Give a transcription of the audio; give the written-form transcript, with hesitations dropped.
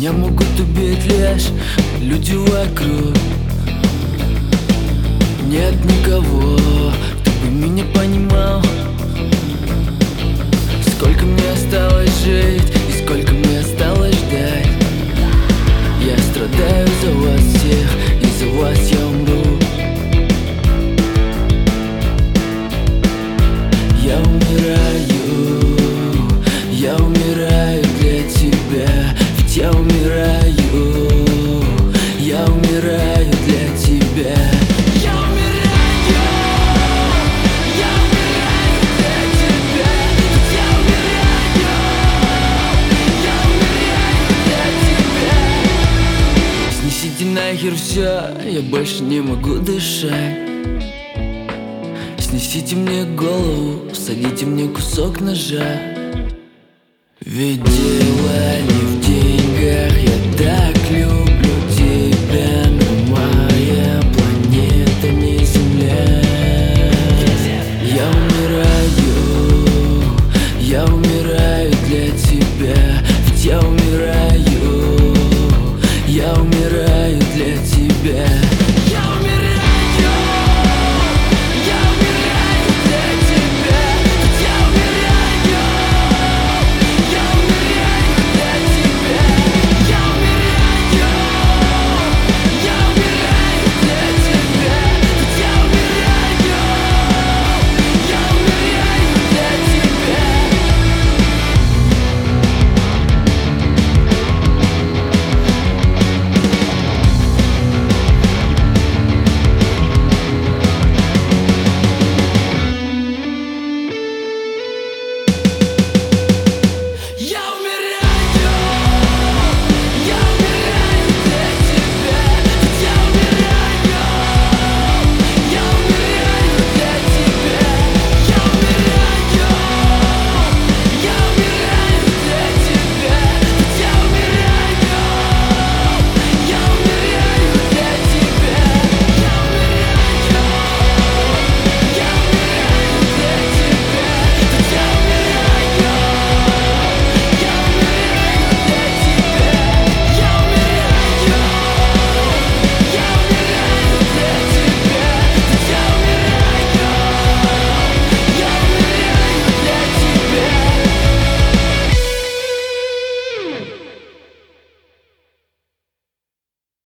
Меня могут убить лишь люди вокруг. Нет никого, кто бы меня понимал. Сколько мне осталось жить и сколько мне осталось ждать. Я страдаю за вас всех, и за вас я умру. Я умираю для тебя, ведь я умираю для тебя. Я умираю для тебя, ведь я умираю для тебя. Снесите нахер все, я больше не могу дышать. Снесите мне голову, всадите мне кусок ножа. Ведь дело не в деньгах, я так люблю тебя, но моя планета не Земля. Я умираю для тебя, ведь я умираю для тебя.